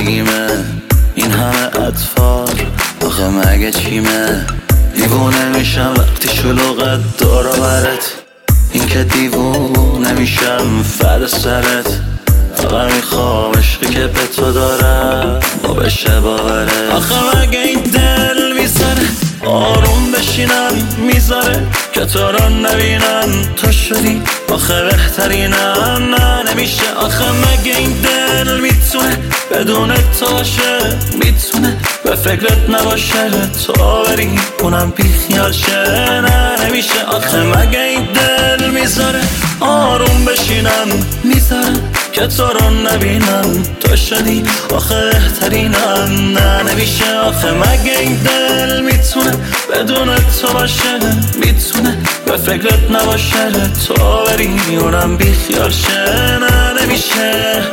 زندگیمه این همه اطفال، آخه مگه چیمه؟ دیوونه میشم وقتی شلوغت دور و برت، این که دیوونه میشم فد سرت. فقط میخوام عشقی که به تو دارم و بشه باورت. آخه مگه این دل میذاره آروم بشینم، میذاره که تو رو نبینم. تو شدی آخه بهترینم، نه نمیشه. آخه مگه این دل میتونه بدون تو باشه؟ میتونه به فکرت نباشه تو بری اونم بی خیال شه؟ نه نمیشه. آخه مگه این دل میذاره آروم بشینم، میذاره که تو رو نبینم. تو شدی آخه بهترینم، نه نمیشه. آخه مگه این دل میتونه بدون تو باشه؟ میتونه به فکرت نباشه تو بری اونم بی خیال شه؟ نه نمیشه.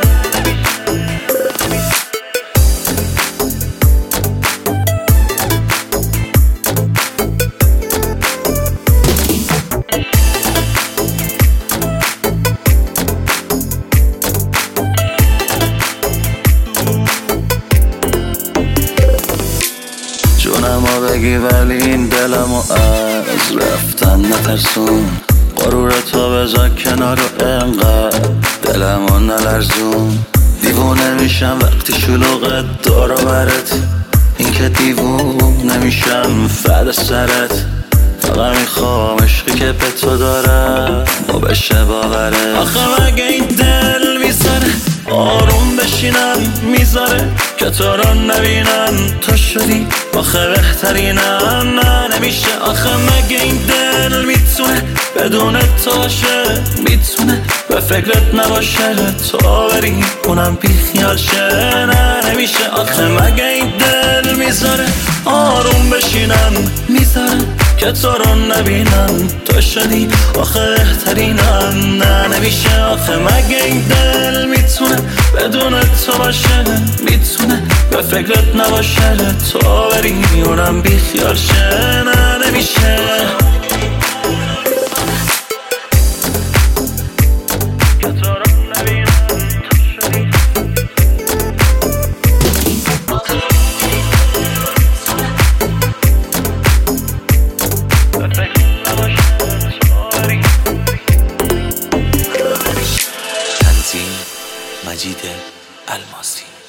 جونمو بگی ولی این دلمو از رفتن نترسون. غرورتو بذار کنار و انقدر دلمو نلرزون. دیوونه میشم وقتی شلوغت دور و برت، این که دیوونه میشم فد سرت. فقط میخوام عشقی که به تو دارم و بشه باورت. آخه مگه این دل میذاره آروم بشینم، میذاره که تو رو نبینم. تو شدی آخه بهترینم، نه نمیشه. آخه مگه این دل میتونه بدون تو باشه؟ میتونه به فکرت نباشه تو بری اونم بی خیال شه؟ نه نمیشه. آخه مگه این دل میذاره آروم بشینم، میذاره که تو رو نبینم. تو شدی آخه بهترینم، نه نمیشه. آخه مگه این دل میتونه بدون تو باشه؟ میتونه به فکرت نباشه تو بری اونم بی خیال شه؟ نه نمیشه. مجید الماسی.